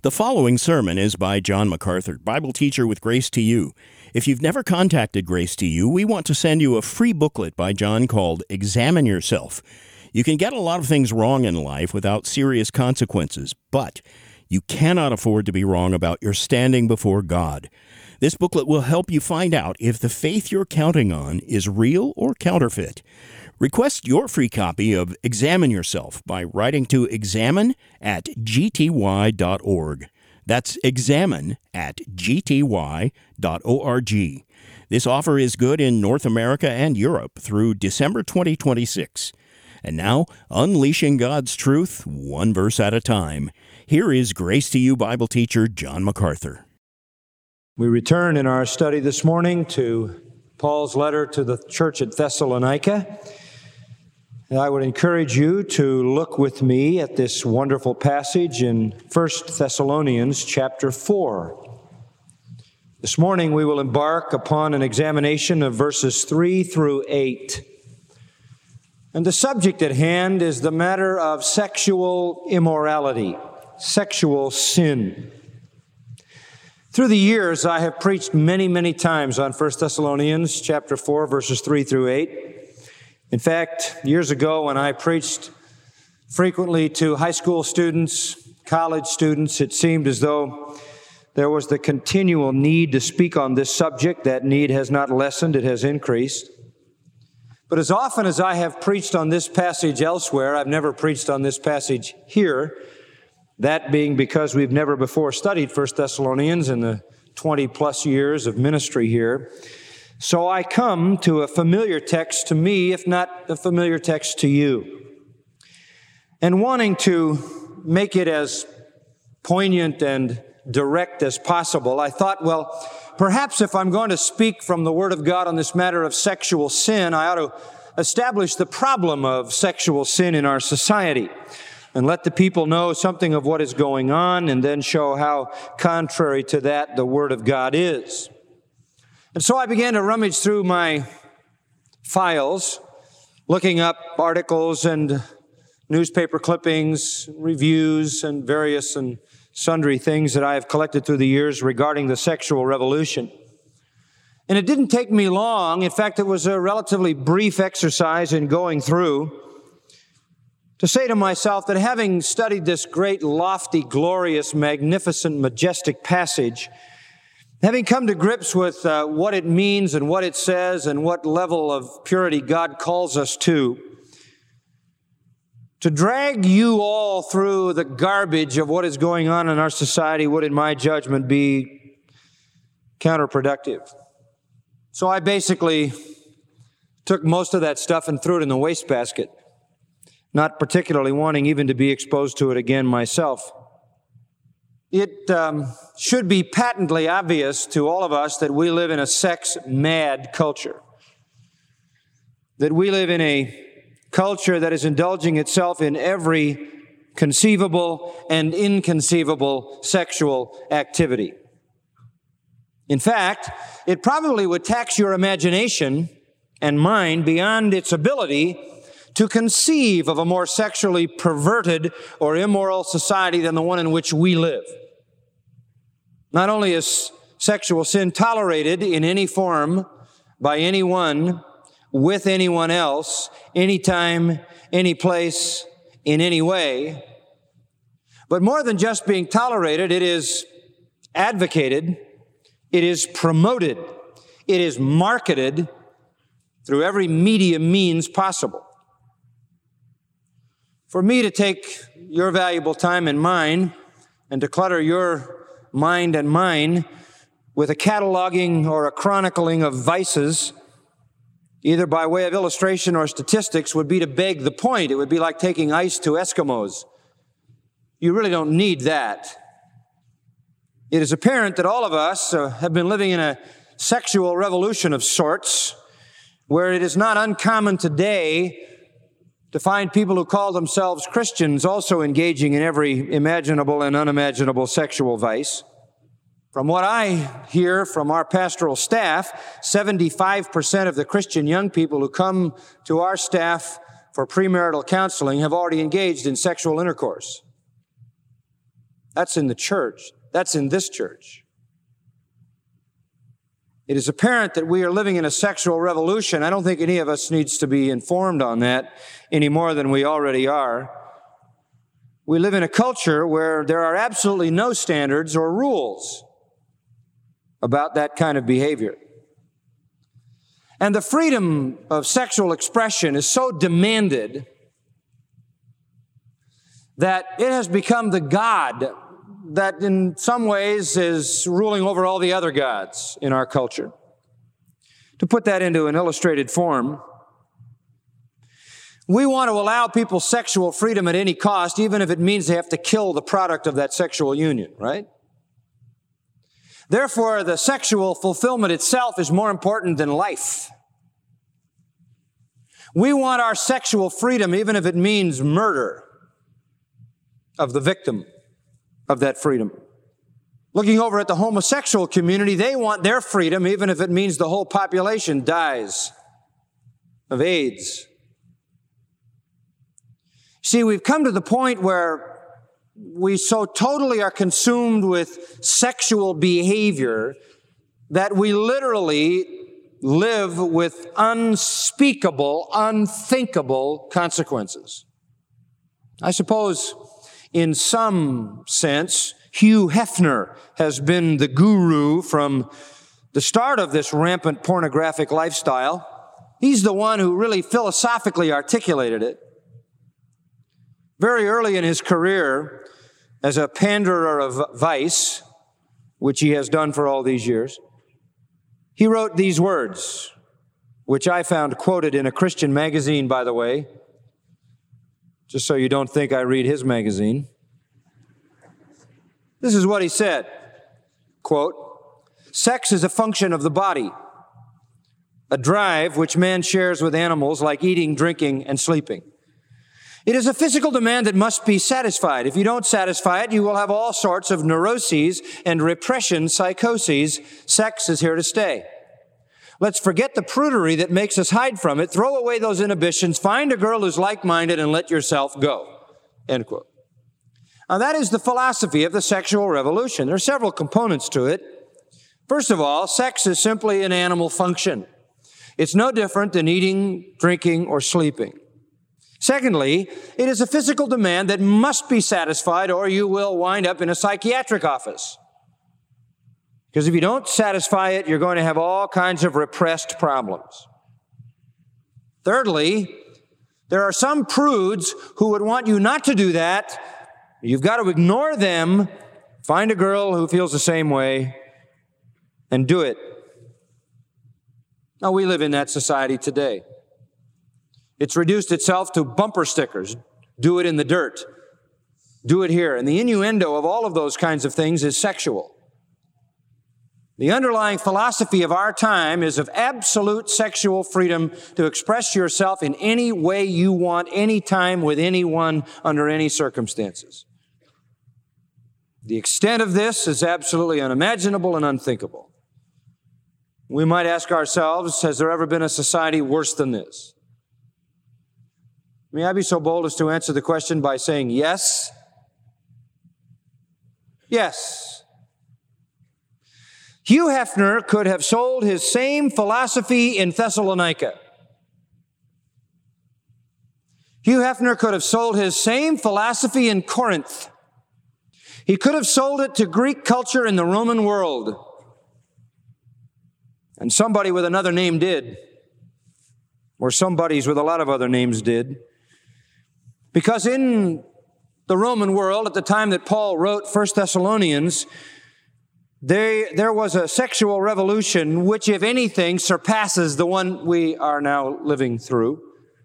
The following sermon is by John MacArthur, Bible teacher with Grace to You. If you've never contacted Grace to You, we want to send you a free booklet by John called Examine Yourself. You can get a lot of things wrong in life without serious consequences, but you cannot afford to be wrong about your standing before God. This booklet will help you find out if the faith you're counting on is real or counterfeit. Request your free copy of Examine Yourself by writing to examine@gty.org. That's examine@gty.org. This offer is good in North America and Europe through December 2026. And now, unleashing God's truth, one verse at a time. Here is Grace to You Bible teacher John MacArthur. We return in our study this morning to Paul's letter to the church at Thessalonica. And I would encourage you to look with me at this wonderful passage in 1 Thessalonians chapter 4. This morning we will embark upon an examination of verses 3 through 8. And the subject at hand is the matter of sexual immorality, sexual sin. Through the years, I have preached many times on 1 Thessalonians chapter 4, verses 3 through 8. In fact, years ago when I preached frequently to high school students, college students, it seemed as though there was the continual need to speak on this subject. That need has not lessened, it has increased. But as often as I have preached on this passage elsewhere, I've never preached on this passage here, that being because we've never before studied 1 Thessalonians in the 20-plus years of ministry here. So I come to a familiar text to me, if not a familiar text to you. And wanting to make it as poignant and direct as possible, I thought, well, perhaps if I'm going to speak from the Word of God on this matter of sexual sin, I ought to establish the problem of sexual sin in our society and let the people know something of what is going on and then show how contrary to that the Word of God is. And so I began to rummage through my files, looking up articles and newspaper clippings, reviews, and various and sundry things that I have collected through the years regarding the sexual revolution. And it didn't take me long. In fact, it was a relatively brief exercise in going through to say to myself that having studied this great, lofty, glorious, magnificent, majestic passage, having come to grips with what it means and what it says and what level of purity God calls us to drag you all through the garbage of what is going on in our society would, in my judgment, be counterproductive. So I basically took most of that stuff and threw it in the wastebasket, not particularly wanting even to be exposed to it again myself. It should be patently obvious to all of us that we live in a sex-mad culture, that we live in a culture that is indulging itself in every conceivable and inconceivable sexual activity. In fact, it probably would tax your imagination and mind beyond its ability to conceive of a more sexually perverted or immoral society than the one in which we live. Not only is sexual sin tolerated in any form by anyone, with anyone else, anytime, any place, in any way, but more than just being tolerated, it is advocated, it is promoted, it is marketed through every media means possible. For me to take your valuable time and mine and to clutter your mind and mine with a cataloging or a chronicling of vices, either by way of illustration or statistics, would be to beg the point. It would be like taking ice to Eskimos. You really don't need that. It is apparent that all of us have been living in a sexual revolution of sorts, where it is not uncommon today to find people who call themselves Christians also engaging in every imaginable and unimaginable sexual vice. From what I hear from our pastoral staff, 75% of the Christian young people who come to our staff for premarital counseling have already engaged in sexual intercourse. That's in the church. That's in this church. It is apparent that we are living in a sexual revolution. I don't think any of us needs to be informed on that any more than we already are. We live in a culture where there are absolutely no standards or rules about that kind of behavior. And the freedom of sexual expression is so demanded that it has become the god that in some ways is ruling over all the other gods in our culture. To put that into an illustrated form, we want to allow people sexual freedom at any cost, even if it means they have to kill the product of that sexual union, right? Therefore, the sexual fulfillment itself is more important than life. We want our sexual freedom, even if it means murder of the victim of that freedom. Looking over at the homosexual community, they want their freedom, even if it means the whole population dies of AIDS. See, we've come to the point where we so totally are consumed with sexual behavior that we literally live with unspeakable, unthinkable consequences. I suppose in some sense, Hugh Hefner has been the guru from the start of this rampant pornographic lifestyle. He's the one who really philosophically articulated it. Very early in his career, as a panderer of vice, which he has done for all these years, he wrote these words, which I found quoted in a Christian magazine, by the way, just so you don't think I read his magazine. This is what he said, quote, "Sex is a function of the body, a drive which man shares with animals like eating, drinking, and sleeping. It is a physical demand that must be satisfied. If you don't satisfy it, you will have all sorts of neuroses and repression psychoses. Sex is here to stay. Let's forget the prudery that makes us hide from it. Throw away those inhibitions. Find a girl who's like-minded and let yourself go." End quote. Now, that is the philosophy of the sexual revolution. There are several components to it. First of all, sex is simply an animal function. It's no different than eating, drinking, or sleeping. Secondly, it is a physical demand that must be satisfied or you will wind up in a psychiatric office. Because if you don't satisfy it, you're going to have all kinds of repressed problems. Thirdly, there are some prudes who would want you not to do that. You've got to ignore them, find a girl who feels the same way, and do it. Now, we live in that society today. It's reduced itself to bumper stickers. Do it in the dirt. Do it here. And the innuendo of all of those kinds of things is sexual. The underlying philosophy of our time is of absolute sexual freedom to express yourself in any way you want, anytime, with anyone, under any circumstances. The extent of this is absolutely unimaginable and unthinkable. We might ask ourselves, has there ever been a society worse than this? May I be so bold as to answer the question by saying yes? Yes. Hugh Hefner could have sold his same philosophy in Thessalonica. Hugh Hefner could have sold his same philosophy in Corinth. He could have sold it to Greek culture in the Roman world. And somebody with another name did. Or somebodies with a lot of other names did. Because in the Roman world, at the time that Paul wrote 1 Thessalonians, there was a sexual revolution which, if anything, surpasses the one we are now living through.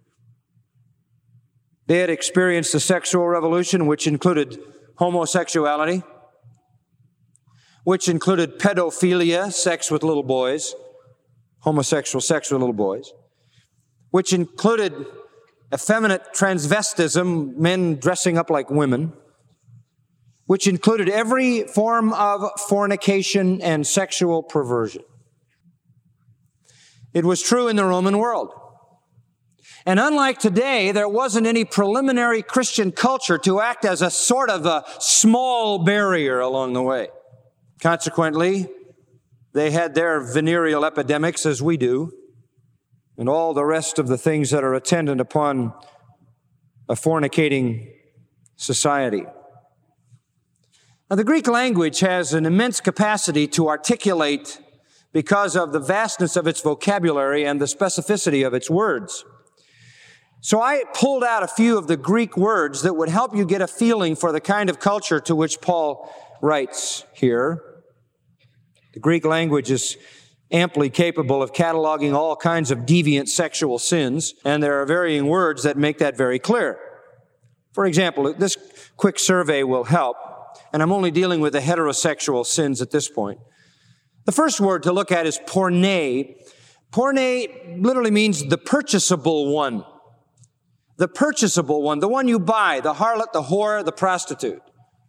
They had experienced a sexual revolution which included homosexuality, which included pedophilia, sex with little boys, homosexual sex with little boys, which included effeminate transvestism, men dressing up like women, which included every form of fornication and sexual perversion. It was true in the Roman world. And unlike today, there wasn't any preliminary Christian culture to act as a sort of a small barrier along the way. Consequently, they had their venereal epidemics as we do, and all the rest of the things that are attendant upon a fornicating society. Now, the Greek language has an immense capacity to articulate because of the vastness of its vocabulary and the specificity of its words. So I pulled out a few of the Greek words that would help you get a feeling for the kind of culture to which Paul writes here. The Greek language is amply capable of cataloging all kinds of deviant sexual sins, and there are varying words that make that very clear. For example, this quick survey will help, and I'm only dealing with the heterosexual sins at this point. The first word to look at is porne. Porne literally means the purchasable one. The purchasable one, the one you buy, the harlot, the whore, the prostitute.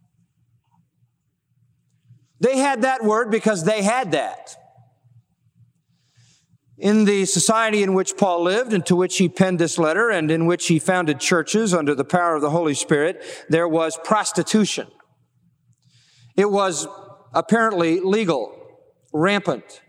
They had that word because they had that. In the society in which Paul lived and to which he penned this letter and in which he founded churches under the power of the Holy Spirit, there was prostitution. It was apparently legal, rampant.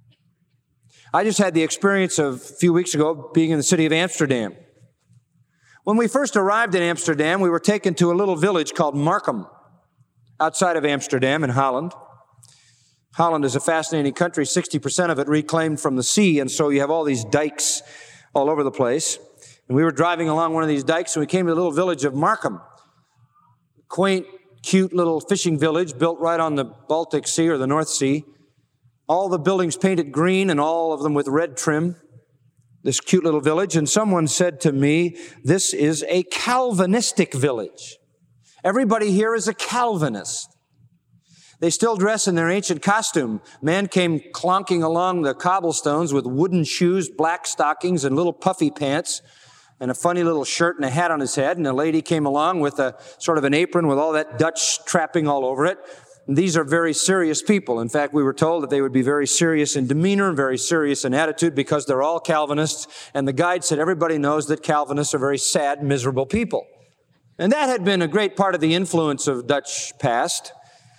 I just had the experience of a few weeks ago being in the city of Amsterdam. When we first arrived in Amsterdam, we were taken to a little village called Markham, outside of Amsterdam in Holland. Holland is a fascinating country, 60% of it reclaimed from the sea, and so you have all these dikes all over the place. And we were driving along one of these dikes, and we came to the little village of Markham. Quaint, cute little fishing village built right on the Baltic Sea or the North Sea. All the buildings painted green and all of them with red trim. This cute little village, and someone said to me, this is a Calvinistic village. Everybody here is a Calvinist. They still dress in their ancient costume. Man came clonking along the cobblestones with wooden shoes, black stockings, and little puffy pants, and a funny little shirt and a hat on his head, and a lady came along with a sort of an apron with all that Dutch trapping all over it. These are very serious people. In fact, we were told that they would be very serious in demeanor and very serious in attitude because they're all Calvinists. And the guide said everybody knows that Calvinists are very sad, miserable people. And that had been a great part of the influence of Dutch past.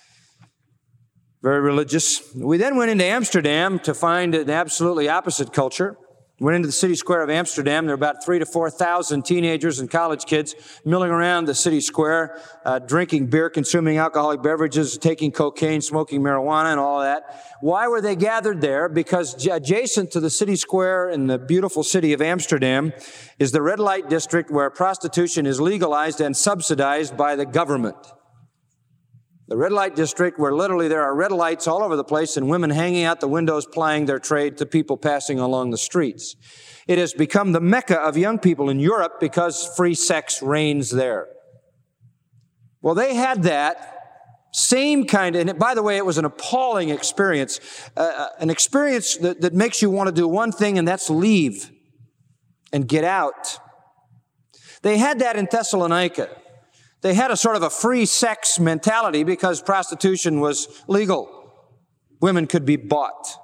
Very religious. We then went into Amsterdam to find an absolutely opposite culture. Went into the city square of Amsterdam. There were about 3,000 to 4,000 teenagers and college kids milling around the city square, drinking beer, consuming alcoholic beverages, taking cocaine, smoking marijuana, and all that. Why were they gathered there? Because adjacent to the city square in the beautiful city of Amsterdam is the red light district where prostitution is legalized and subsidized by the government. The red light district where literally there are red lights all over the place and women hanging out the windows plying their trade to people passing along the streets. It has become the mecca of young people in Europe because free sex reigns there. Well, they had that same kind of, and by the way, it was an appalling experience, an experience that makes you want to do one thing, and that's leave and get out. They had that in Thessalonica. They had a sort of a free sex mentality because prostitution was legal. Women could be bought.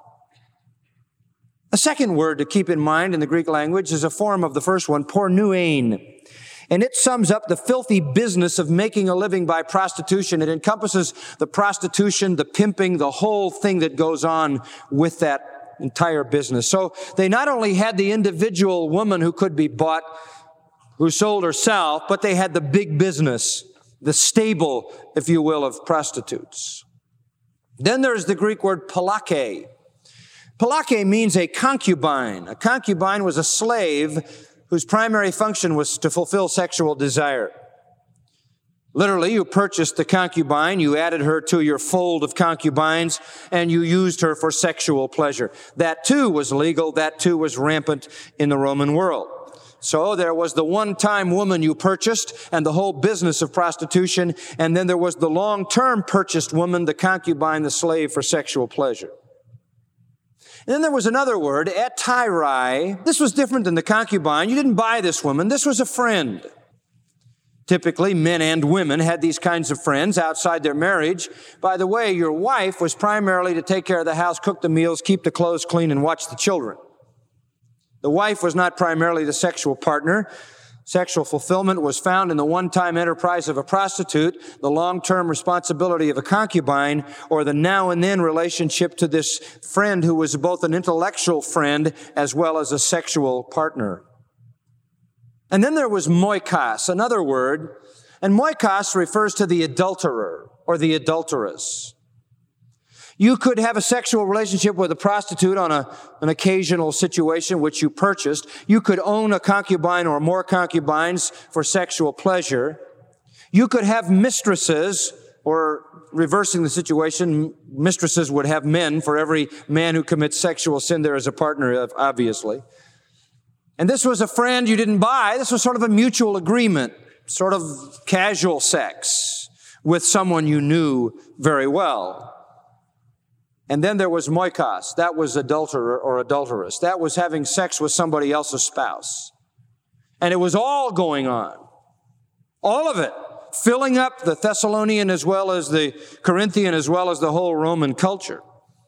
A second word to keep in mind in the Greek language is a form of the first one, pornuein. And it sums up the filthy business of making a living by prostitution. It encompasses the prostitution, the pimping, the whole thing that goes on with that entire business. So they not only had the individual woman who could be bought, who sold herself, but they had the big business, the stable, if you will, of prostitutes. Then there's the Greek word palake. Palake means a concubine. A concubine was a slave whose primary function was to fulfill sexual desire. Literally, you purchased the concubine, you added her to your fold of concubines, and you used her for sexual pleasure. That too was legal, that too was rampant in the Roman world. So there was the one-time woman you purchased and the whole business of prostitution, and then there was the long-term purchased woman, the concubine, the slave for sexual pleasure. And then there was another word, etyrai. This was different than the concubine. You didn't buy this woman. This was a friend. Typically, men and women had these kinds of friends outside their marriage. By the way, your wife was primarily to take care of the house, cook the meals, keep the clothes clean, and watch the children. The wife was not primarily the sexual partner. Sexual fulfillment was found in the one-time enterprise of a prostitute, the long-term responsibility of a concubine, or the now-and-then relationship to this friend who was both an intellectual friend as well as a sexual partner. And then there was moikos, another word, and moikos refers to the adulterer or the adulteress. You could have a sexual relationship with a prostitute on an occasional situation which you purchased. You could own a concubine or more concubines for sexual pleasure. You could have mistresses, or reversing the situation, mistresses would have men. For every man who commits sexual sin, there is a partner, obviously. And this was a friend you didn't buy. This was sort of a mutual agreement, sort of casual sex with someone you knew very well. And then there was moikos. That was adulterer or adulteress. That was having sex with somebody else's spouse. And it was all going on. All of it. Filling up the Thessalonian as well as the Corinthian as well as the whole Roman culture.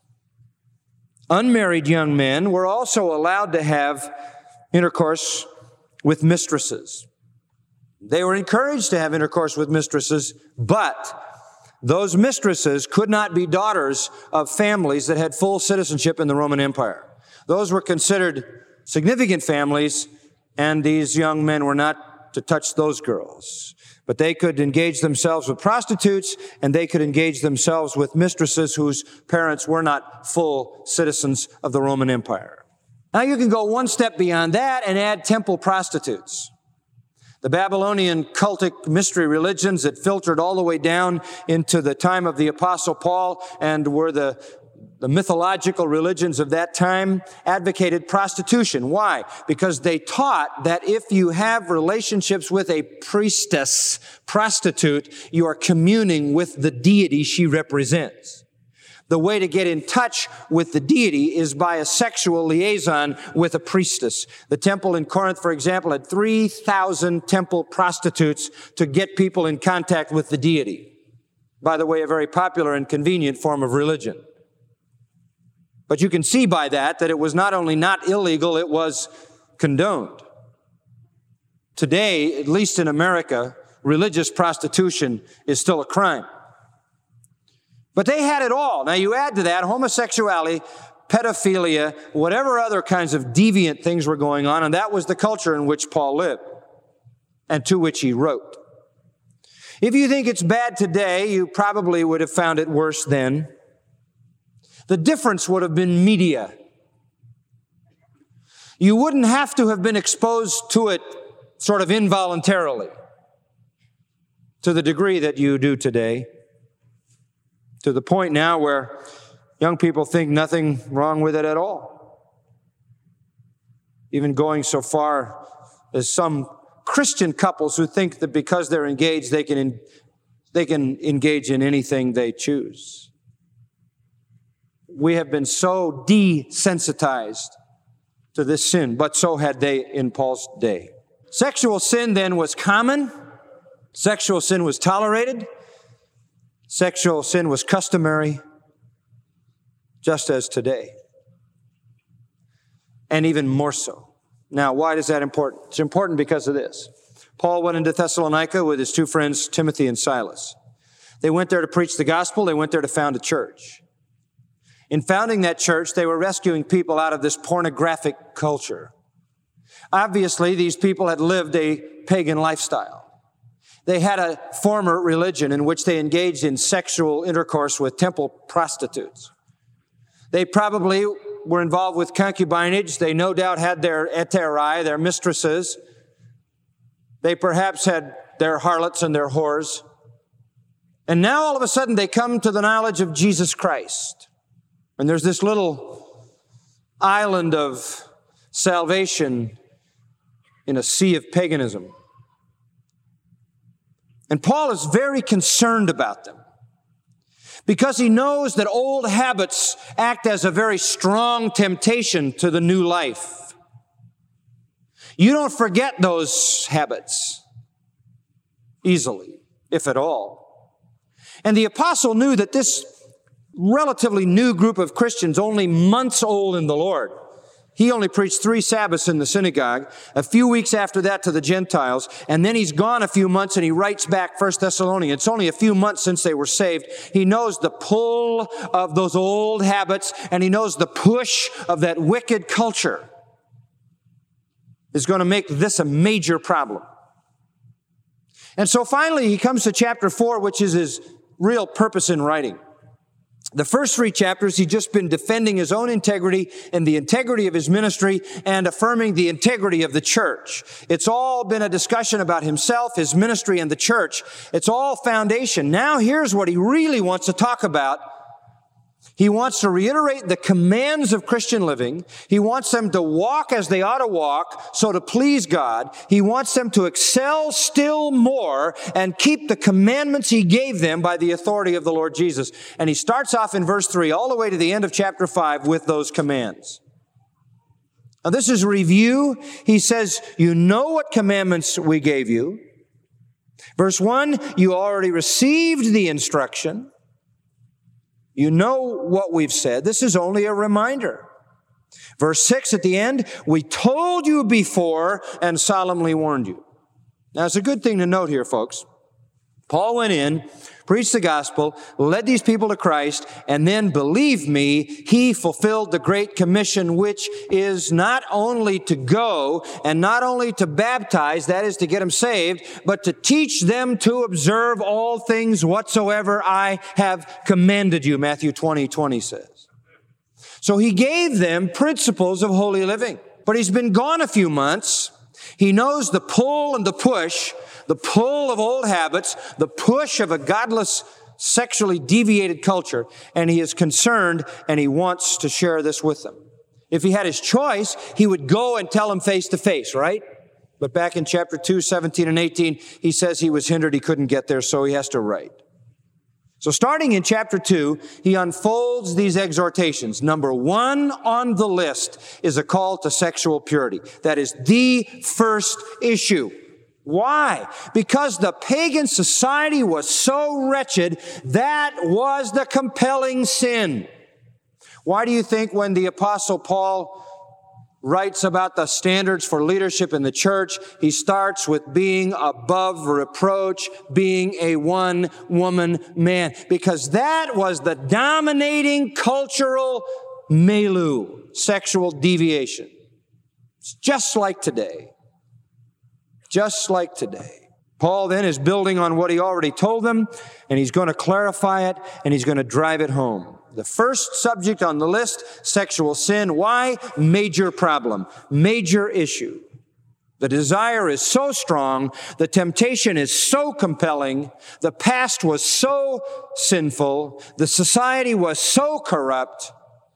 Unmarried young men were also allowed to have intercourse with mistresses. They were encouraged to have intercourse with mistresses, but those mistresses could not be daughters of families that had full citizenship in the Roman Empire. Those were considered significant families, and these young men were not to touch those girls. But they could engage themselves with prostitutes, and they could engage themselves with mistresses whose parents were not full citizens of the Roman Empire. Now you can go one step beyond that and add temple prostitutes. The Babylonian cultic mystery religions that filtered all the way down into the time of the Apostle Paul and were the mythological religions of that time advocated prostitution. Why? Because they taught that if you have relationships with a priestess, prostitute, you are communing with the deity she represents. The way to get in touch with the deity is by a sexual liaison with a priestess. The temple in Corinth, for example, had 3,000 temple prostitutes to get people in contact with the deity. By the way, a very popular and convenient form of religion. But you can see by that it was not only not illegal, it was condoned. Today, at least in America, religious prostitution is still a crime. But they had it all. Now you add to that homosexuality, pedophilia, whatever other kinds of deviant things were going on, and that was the culture in which Paul lived and to which he wrote. If you think it's bad today, you probably would have found it worse then. The difference would have been media. You wouldn't have to have been exposed to it sort of involuntarily to the degree that you do today. To the point now where young people think nothing wrong with it at all. Even going so far as some Christian couples who think that because they're engaged, they can engage in anything they choose. We have been so desensitized to this sin, but so had they in Paul's day. Sexual sin then was common. Sexual sin was tolerated. Sexual sin was customary, just as today, and even more so. Now, why is that important? It's important because of this. Paul went into Thessalonica with his two friends, Timothy and Silas. They went there to preach the gospel. They went there to found a church. In founding that church, they were rescuing people out of this pornographic culture. Obviously, these people had lived a pagan lifestyle. They had a former religion in which they engaged in sexual intercourse with temple prostitutes. They probably were involved with concubinage. They no doubt had their hetairai, their mistresses. They perhaps had their harlots and their whores. And now all of a sudden they come to the knowledge of Jesus Christ. And there's this little island of salvation in a sea of paganism. And Paul is very concerned about them because he knows that old habits act as a very strong temptation to the new life. You don't forget those habits easily, if at all. And the apostle knew that this relatively new group of Christians, only months old in the Lord, He only preached 3 Sabbaths in the synagogue, a few weeks after that to the Gentiles, and then he's gone a few months and he writes back 1 Thessalonians. It's only a few months since they were saved. He knows the pull of those old habits, and he knows the push of that wicked culture is going to make this a major problem. And so finally he comes to chapter 4, which is his real purpose in writing. The first 3 chapters, he's just been defending his own integrity and the integrity of his ministry and affirming the integrity of the church. It's all been a discussion about himself, his ministry, and the church. It's all foundation. Now here's what he really wants to talk about. He wants to reiterate the commands of Christian living. He wants them to walk as they ought to walk, so to please God. He wants them to excel still more and keep the commandments he gave them by the authority of the Lord Jesus. And he starts off in verse 3 all the way to the end of chapter 5 with those commands. Now this is review. He says, you know what commandments we gave you. Verse 1, you already received the instruction. You know what we've said. This is only a reminder. Verse 6 at the end, we told you before and solemnly warned you. Now, it's a good thing to note here, folks. Paul went in, preached the gospel, led these people to Christ, and then, believe me, he fulfilled the Great Commission, which is not only to go and not only to baptize, that is to get them saved, but to teach them to observe all things whatsoever I have commanded you, Matthew 20:20 says. So he gave them principles of holy living. But he's been gone a few months. He knows the pull and the push, the pull of old habits, the push of a godless, sexually deviated culture, and he is concerned and he wants to share this with them. If he had his choice, he would go and tell them face to face, right? But back in chapter 2, 17 and 18, he says he was hindered, he couldn't get there, so he has to write. So starting in chapter 2, he unfolds these exhortations. Number 1 on the list is a call to sexual purity. That is the first issue. Why? Because the pagan society was so wretched, that was the compelling sin. Why do you think when the Apostle Paul writes about the standards for leadership in the church, he starts with being above reproach, being a one-woman man? Because that was the dominating cultural milieu, sexual deviation. It's just like today. Just like today. Paul then is building on what he already told them, and he's going to clarify it, and he's going to drive it home. The first subject on the list, sexual sin. Why? Major problem, major issue. The desire is so strong, the temptation is so compelling, the past was so sinful, the society was so corrupt.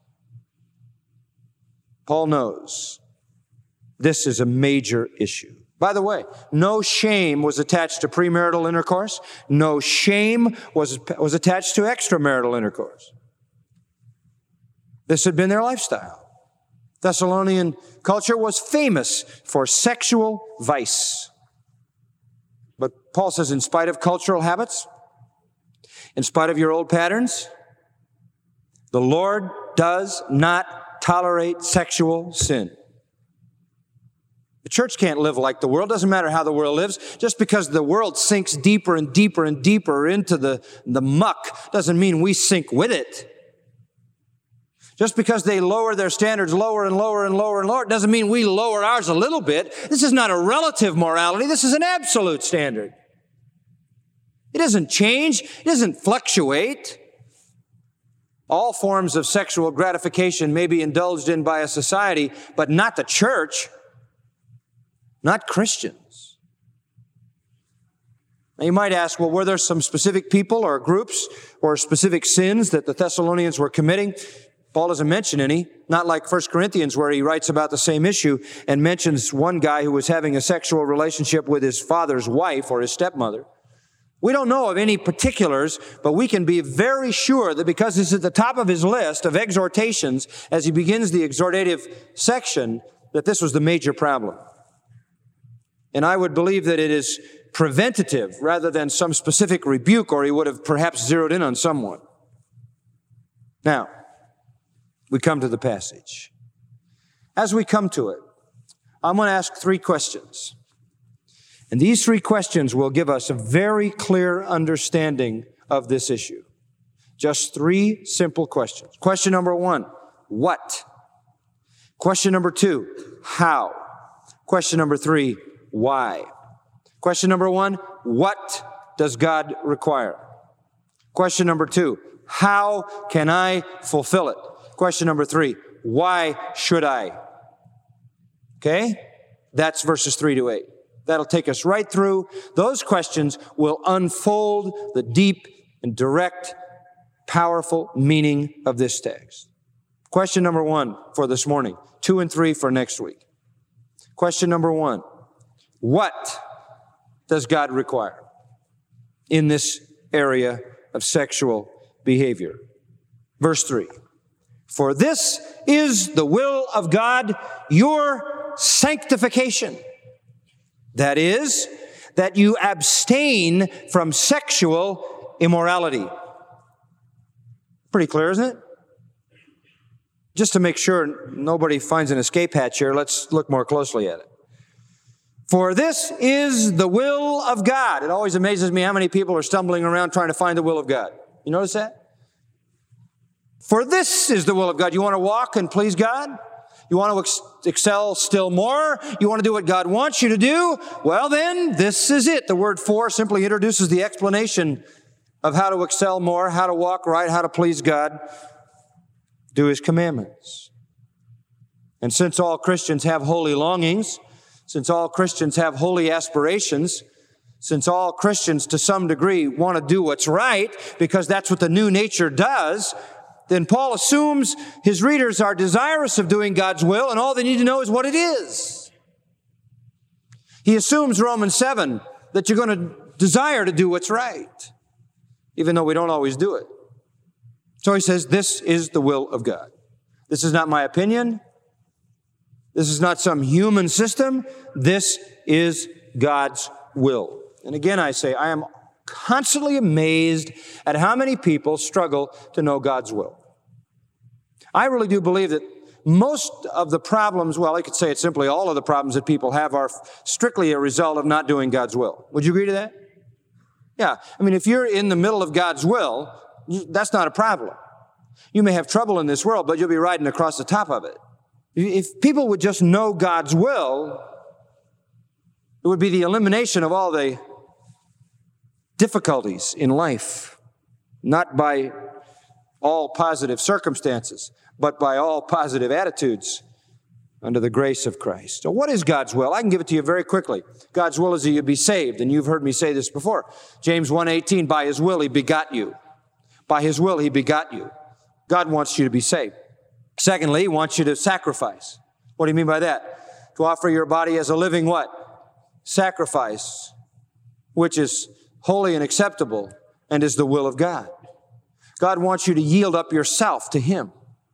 Paul knows this is a major issue. By the way, no shame was attached to premarital intercourse. No shame was attached to extramarital intercourse. This had been their lifestyle. Thessalonian culture was famous for sexual vice. But Paul says, in spite of cultural habits, in spite of your old patterns, the Lord does not tolerate sexual sin. The church can't live like the world. Doesn't matter how the world lives. Just because the world sinks deeper and deeper and deeper into the muck doesn't mean we sink with it. Just because they lower their standards lower and lower and lower and lower, doesn't mean we lower ours a little bit. This is not a relative morality. This is an absolute standard. It doesn't change. It doesn't fluctuate. All forms of sexual gratification may be indulged in by a society, but not the church, not Christians. Now you might ask, well, were there some specific people or groups or specific sins that the Thessalonians were committing? Paul doesn't mention any, not like 1 Corinthians where he writes about the same issue and mentions one guy who was having a sexual relationship with his father's wife or his stepmother. We don't know of any particulars, but we can be very sure that because it's at the top of his list of exhortations as he begins the exhortative section, that this was the major problem. And I would believe that it is preventative rather than some specific rebuke, or he would have perhaps zeroed in on someone. Now, we come to the passage. as we come to it, I'm going to ask 3 questions. And these 3 questions will give us a very clear understanding of this issue. Just 3 simple questions. Question number 1, what? Question number 2, how? Question number 3, why? Question number 1, what does God require? Question number 2, how can I fulfill it? Question number 3, why should I? Okay? That's verses 3 to 8. That'll take us right through. Those questions will unfold the deep and direct, powerful meaning of this text. Question number 1 for this morning, 2 and 3 for next week. Question number 1, what does God require in this area of sexual behavior? Verse 3, for this is the will of God, your sanctification. That is, that you abstain from sexual immorality. Pretty clear, isn't it? Just to make sure nobody finds an escape hatch here, let's look more closely at it. For this is the will of God. It always amazes me how many people are stumbling around trying to find the will of God. You notice that? For this is the will of God. You want to walk and please God? You want to excel still more? You want to do what God wants you to do? Well then, this is it. The word for simply introduces the explanation of how to excel more, how to walk right, how to please God, do His commandments. And since all Christians have holy longings, since all Christians have holy aspirations, since all Christians to some degree want to do what's right, because that's what the new nature does, then Paul assumes his readers are desirous of doing God's will, and all they need to know is what it is. He assumes, Romans 7, that you're going to desire to do what's right, even though we don't always do it. So he says, this is the will of God. This is not my opinion. This is not some human system. This is God's will. And again, I say, I am constantly amazed at how many people struggle to know God's will. I really do believe that most of the problems, well, I could say it simply, all of the problems that people have are strictly a result of not doing God's will. Would you agree to that? Yeah. I mean, if you're in the middle of God's will, that's not a problem. You may have trouble in this world, but you'll be riding across the top of it. If people would just know God's will, it would be the elimination of all the difficulties in life, not by all positive circumstances, but by all positive attitudes under the grace of Christ. So what is God's will? I can give it to you very quickly. God's will is that you be saved, and you've heard me say this before. James 1:18, by His will He begot you. By His will He begot you. God wants you to be saved. Secondly, He wants you to sacrifice. What do you mean by that? To offer your body as a living what? Sacrifice, which is holy and acceptable and is the will of God. God wants you to yield up yourself to Him.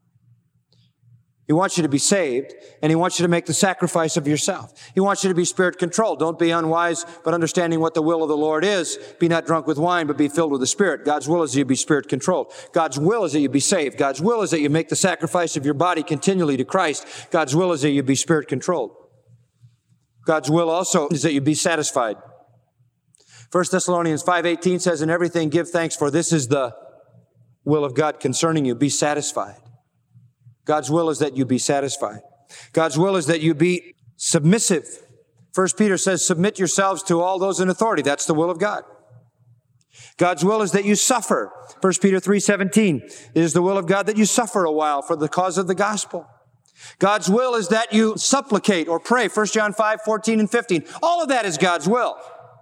He wants you to be saved, and He wants you to make the sacrifice of yourself. He wants you to be Spirit-controlled. Don't be unwise, but understanding what the will of the Lord is. Be not drunk with wine, but be filled with the Spirit. God's will is that you be Spirit-controlled. God's will is that you be saved. God's will is that you make the sacrifice of your body continually to Christ. God's will is that you be Spirit-controlled. God's will also is that you be satisfied. 1 Thessalonians 5:18 says, in everything give thanks, for this is the will of God concerning you. Be satisfied. God's will is that you be satisfied. God's will is that you be submissive. 1 Peter says, submit yourselves to all those in authority. That's the will of God. God's will is that you suffer. 1 Peter 3:17, it is the will of God that you suffer a while for the cause of the gospel. God's will is that you supplicate or pray. 1 John 5:14 and 15. All of that is God's will.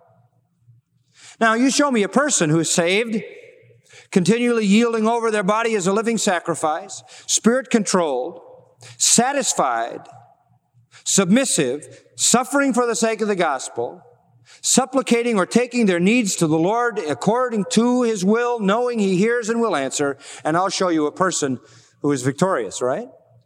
Now, you show me a person who is saved, continually yielding over their body as a living sacrifice, Spirit-controlled, satisfied, submissive, suffering for the sake of the gospel, supplicating or taking their needs to the Lord according to His will, knowing He hears and will answer, and I'll show you a person who is victorious, right?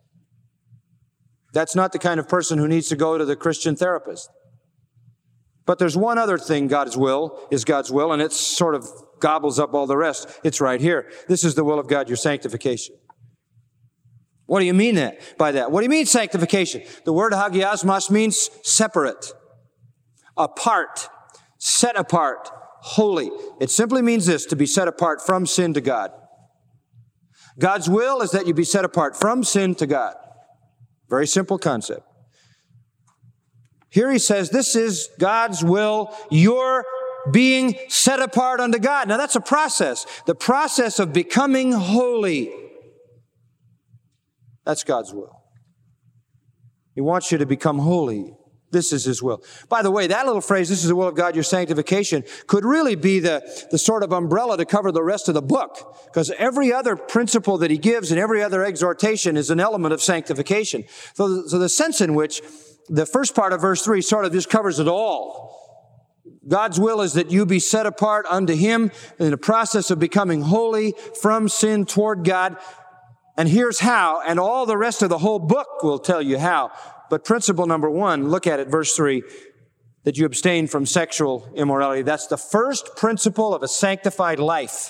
That's not the kind of person who needs to go to the Christian therapist. But there's one other thing God's will is God's will, and it sort of gobbles up all the rest. It's right here. This is the will of God, your sanctification. What do you mean by that? What do you mean sanctification? The word hagiasmos means separate, apart, set apart, holy. It simply means this, to be set apart from sin to God. God's will is that you be set apart from sin to God. Very simple concept. Here he says, this is God's will. You're being set apart unto God. Now that's a process. The process of becoming holy. That's God's will. He wants you to become holy. This is His will. By the way, that little phrase, this is the will of God, your sanctification, could really be the sort of umbrella to cover the rest of the book. Because every other principle that He gives and every other exhortation is an element of sanctification. So the sense in which the first part of verse 3 sort of just covers it all. God's will is that you be set apart unto Him in the process of becoming holy from sin toward God. And here's how, and all the rest of the whole book will tell you how. But principle number 1, look at it, verse 3, that you abstain from sexual immorality. That's the first principle of a sanctified life.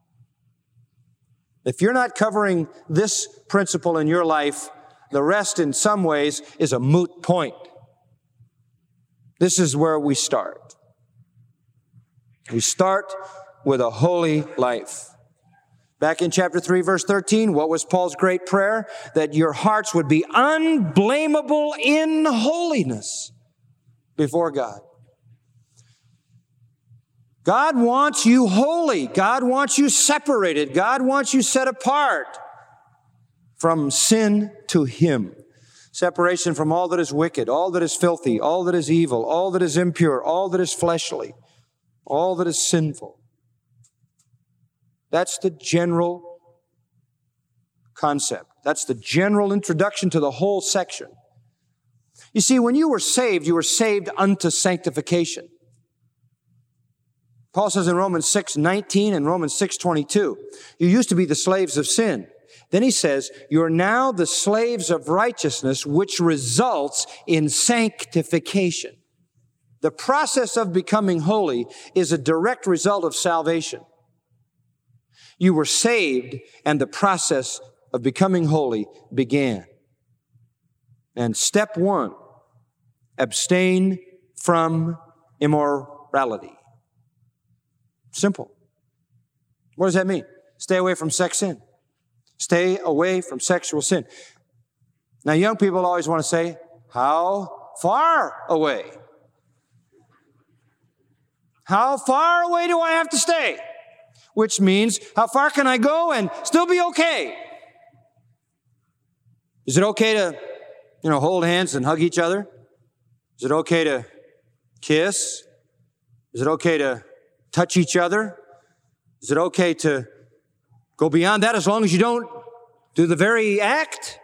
If you're not covering this principle in your life, the rest in some ways is a moot point. This is where we start. We start with a holy life. Back in chapter 3, verse 13, what was Paul's great prayer? That your hearts would be unblameable in holiness before God. God wants you holy. God wants you separated. God wants you set apart from sin to Him. Separation from all that is wicked, all that is filthy, all that is evil, all that is impure, all that is fleshly, all that is sinful. That's the general concept. That's the general introduction to the whole section. You see, when you were saved unto sanctification. Paul says in Romans 6:19 and Romans 6:22, you used to be the slaves of sin. Then he says, you're now the slaves of righteousness, which results in sanctification. The process of becoming holy is a direct result of salvation. You were saved, and the process of becoming holy began. And step 1, abstain from immorality. Simple. What does that mean? Stay away from sex sin. Stay away from sexual sin. Now, young people always want to say, how far away? How far away do I have to stay? Which means, how far can I go and still be okay? Is it okay to, hold hands and hug each other? Is it okay to kiss? Is it okay to touch each other? Is it okay to go beyond that as long as you don't do the very act?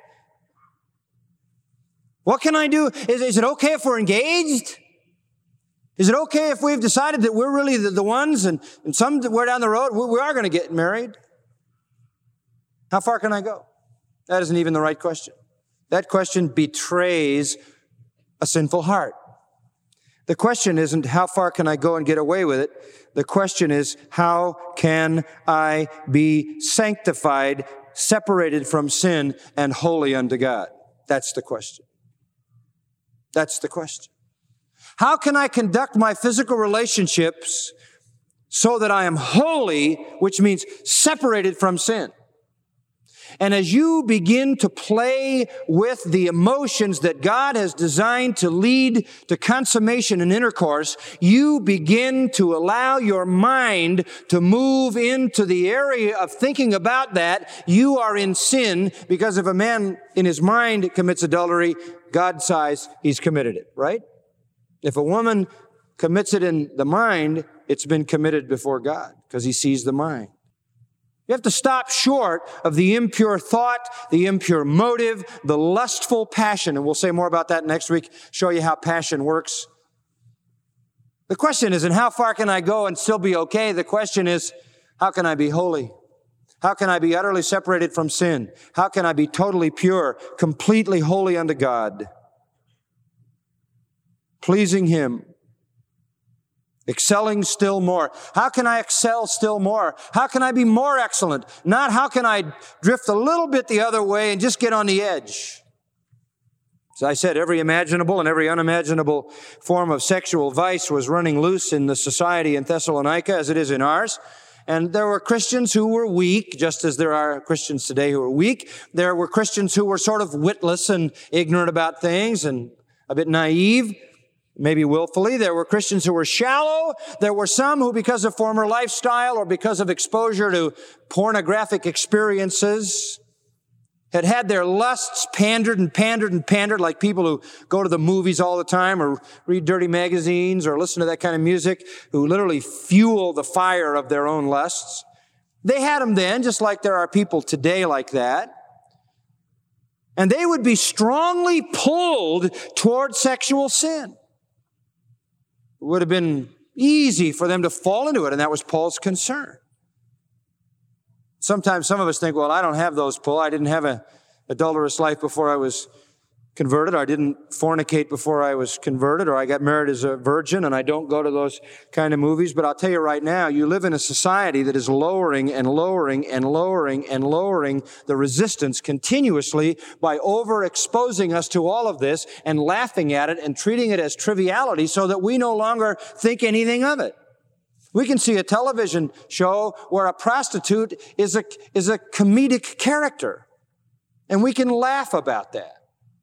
What can I do? Is it okay if we're engaged? Is it okay if we've decided that we're really the ones and somewhere down the road we are going to get married? How far can I go? That isn't even the right question. That question betrays a sinful heart. The question isn't how far can I go and get away with it? The question is how can I be sanctified, separated from sin, and holy unto God? That's the question. That's the question. How can I conduct my physical relationships so that I am holy, which means separated from sin? And as you begin to play with the emotions that God has designed to lead to consummation and intercourse, you begin to allow your mind to move into the area of thinking about that. You are in sin, because if a man in his mind commits adultery, God's eyes, he's committed it, right? If a woman commits it in the mind, it's been committed before God, because He sees the mind. You have to stop short of the impure thought, the impure motive, the lustful passion. And we'll say more about that next week, show you how passion works. The question isn't how far can I go and still be okay? The question is, how can I be holy? How can I be utterly separated from sin? How can I be totally pure, completely holy unto God? Pleasing Him Excelling still more. How can I excel still more? How can I be more excellent? Not how can I drift a little bit the other way and just get on the edge. As I said, every imaginable and every unimaginable form of sexual vice was running loose in the society in Thessalonica as it is in ours. And there were Christians who were weak, just as there are Christians today who are weak. There were Christians who were sort of witless and ignorant about things and a bit naive, maybe willfully. There were Christians who were shallow. There were some who, because of former lifestyle or because of exposure to pornographic experiences, had their lusts pandered like people who go to the movies all the time or read dirty magazines or listen to that kind of music, who literally fuel the fire of their own lusts. They had them then, just like there are people today like that. And they would be strongly pulled toward sexual sin. It would have been easy for them to fall into it, and that was Paul's concern. Sometimes some of us think, well, I don't have those pull. I didn't have an adulterous life before I was converted. Or I didn't fornicate before I was converted. Or I got married as a virgin, and I don't go to those kind of movies. But I'll tell you right now, you live in a society that is lowering and lowering and lowering and lowering the resistance continuously by overexposing us to all of this and laughing at it and treating it as triviality so that we no longer think anything of it. We can see a television show where a prostitute is a comedic character, and we can laugh about that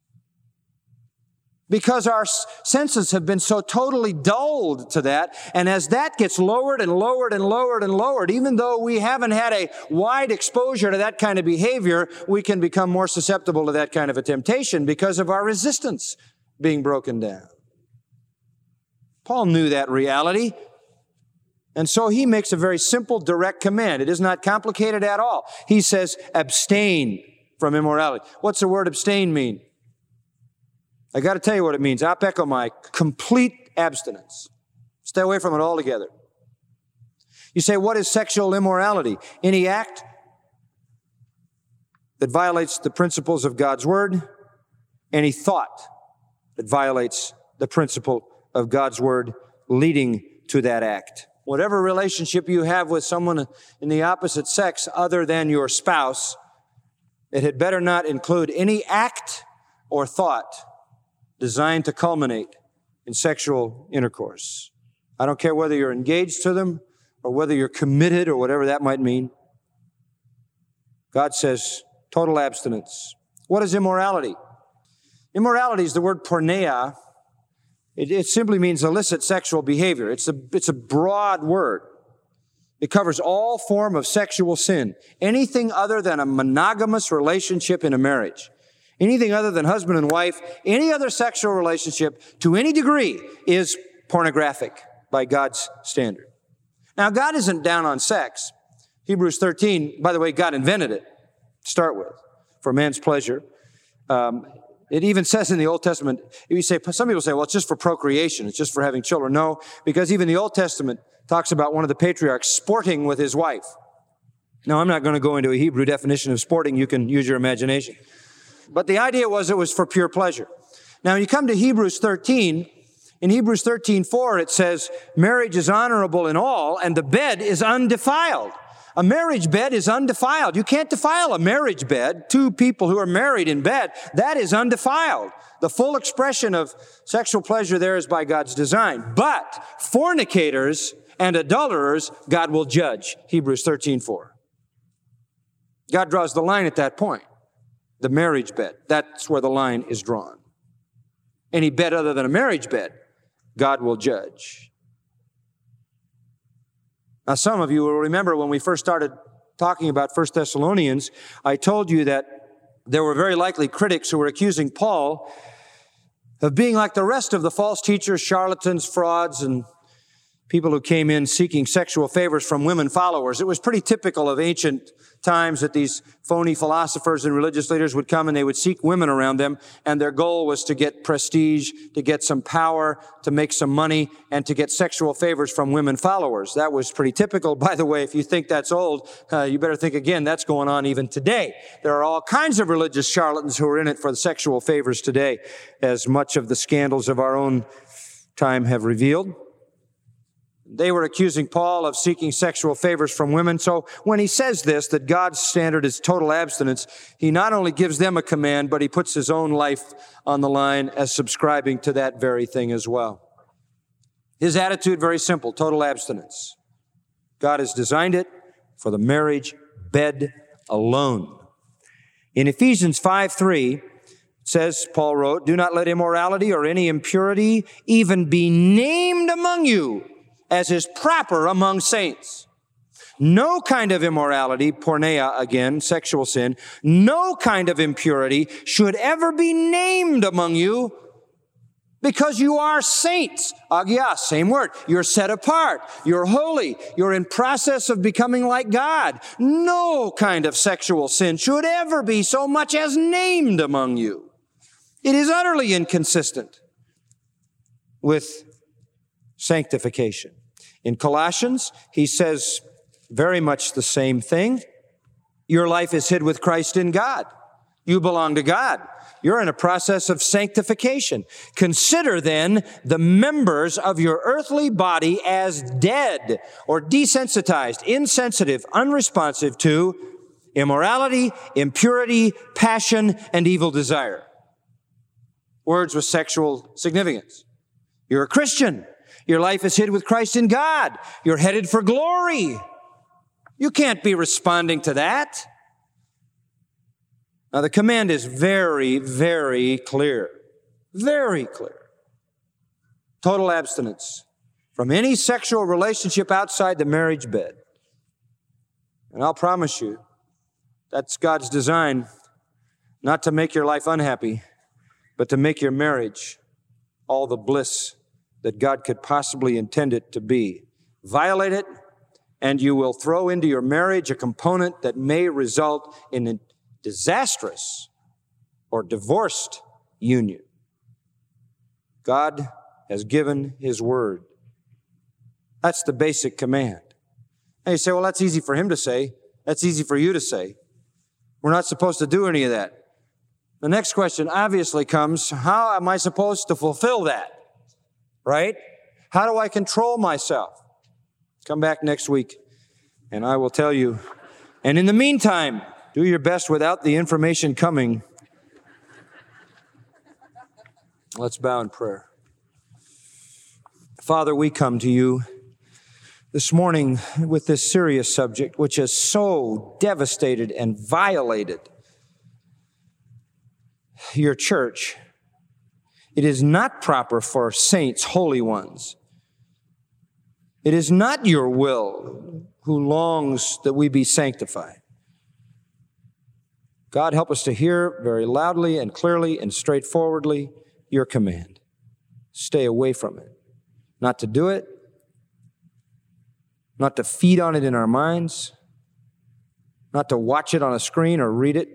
because our senses have been so totally dulled to that. And as that gets lowered and lowered and lowered and lowered, even though we haven't had a wide exposure to that kind of behavior, we can become more susceptible to that kind of a temptation because of our resistance being broken down. Paul knew that reality. And so he makes a very simple, direct command. It is not complicated at all. He says, abstain from immorality. What's the word abstain mean? I got to tell you what it means. Apekomai, complete abstinence. Stay away from it altogether. You say, what is sexual immorality? Any act that violates the principles of God's word, any thought that violates the principle of God's word leading to that act. Whatever relationship you have with someone in the opposite sex other than your spouse, it had better not include any act or thought designed to culminate in sexual intercourse. I don't care whether you're engaged to them or whether you're committed or whatever that might mean. God says total abstinence. What is immorality? Immorality is the word porneia. It simply means illicit sexual behavior. It's a broad word. It covers all form of sexual sin. Anything other than a monogamous relationship in a marriage. Anything other than husband and wife, any other sexual relationship to any degree is pornographic by God's standard. Now, God isn't down on sex. Hebrews 13, by the way, God invented it to start with for man's pleasure. It even says in the Old Testament, some people say, well, it's just for procreation. It's just for having children. No, because even the Old Testament talks about one of the patriarchs sporting with his wife. Now, I'm not going to go into a Hebrew definition of sporting. You can use your imagination. But the idea was it was for pure pleasure. Now, when you come to Hebrews 13, in Hebrews 13:4, it says, marriage is honorable in all, and the bed is undefiled. A marriage bed is undefiled. You can't defile a marriage bed. Two people who are married in bed, that is undefiled. The full expression of sexual pleasure there is by God's design. But fornicators and adulterers, God will judge. Hebrews 13:4. God draws the line at that point. The marriage bed. That's where the line is drawn. Any bed other than a marriage bed, God will judge. Now, some of you will remember when we first started talking about 1 Thessalonians, I told you that there were very likely critics who were accusing Paul of being like the rest of the false teachers, charlatans, frauds, and people who came in seeking sexual favors from women followers. It was pretty typical of ancient times that these phony philosophers and religious leaders would come and they would seek women around them, and their goal was to get prestige, to get some power, to make some money, and to get sexual favors from women followers. That was pretty typical. By the way, if you think that's old, you better think again. That's going on even today. There are all kinds of religious charlatans who are in it for the sexual favors today, as much of the scandals of our own time have revealed. They were accusing Paul of seeking sexual favors from women. So when he says this, that God's standard is total abstinence, he not only gives them a command, but he puts his own life on the line as subscribing to that very thing as well. His attitude, very simple, total abstinence. God has designed it for the marriage bed alone. In Ephesians 5:3, it says, Paul wrote, "Do not let immorality or any impurity even be named among you, as is proper among saints. No kind of immorality," porneia again, sexual sin, "no kind of impurity should ever be named among you, because you are saints." Agios, same word. You're set apart. You're holy. You're in process of becoming like God. No kind of sexual sin should ever be so much as named among you. It is utterly inconsistent with sanctification. In Colossians, he says very much the same thing. Your life is hid with Christ in God. You belong to God. You're in a process of sanctification. Consider then the members of your earthly body as dead or desensitized, insensitive, unresponsive to immorality, impurity, passion, and evil desire. Words with sexual significance. You're a Christian. Your life is hid with Christ in God. You're headed for glory. You can't be responding to that. Now, the command is very, very clear. Very clear. Total abstinence from any sexual relationship outside the marriage bed. And I'll promise you, that's God's design, not to make your life unhappy, but to make your marriage all the bliss that God could possibly intend it to be. Violate it, and you will throw into your marriage a component that may result in a disastrous or divorced union. God has given His word. That's the basic command. And you say, well, that's easy for Him to say. That's easy for you to say. We're not supposed to do any of that. The next question obviously comes, how am I supposed to fulfill that? Right? How do I control myself? Come back next week and I will tell you. And in the meantime, do your best without the information coming. Let's bow in prayer. Father, we come to you this morning with this serious subject, which has so devastated and violated your church. It is not proper for saints, holy ones. It is not your will who longs that we be sanctified. God, help us to hear very loudly and clearly and straightforwardly your command. Stay away from it. Not to do it, not to feed on it in our minds, not to watch it on a screen or read it.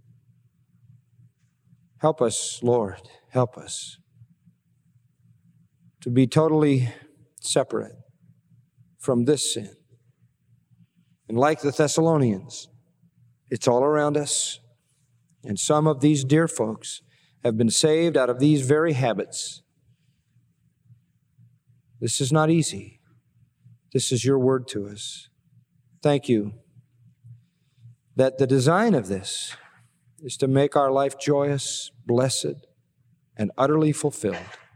Help us, Lord, help us to be totally separate from this sin. And like the Thessalonians, it's all around us. And some of these dear folks have been saved out of these very habits. This is not easy. This is your word to us. Thank you that the design of this is to make our life joyous, blessed, and utterly fulfilled.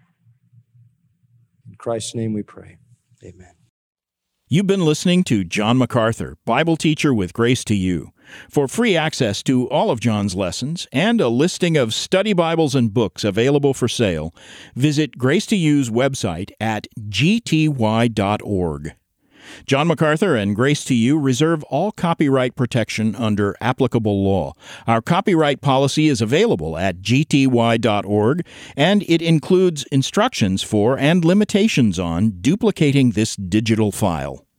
In Christ's name we pray. Amen. You've been listening to John MacArthur, Bible teacher with Grace to You. For free access to all of John's lessons and a listing of study Bibles and books available for sale, visit Grace to You's website at gty.org. John MacArthur and Grace to You reserve all copyright protection under applicable law. Our copyright policy is available at gty.org, and it includes instructions for and limitations on duplicating this digital file.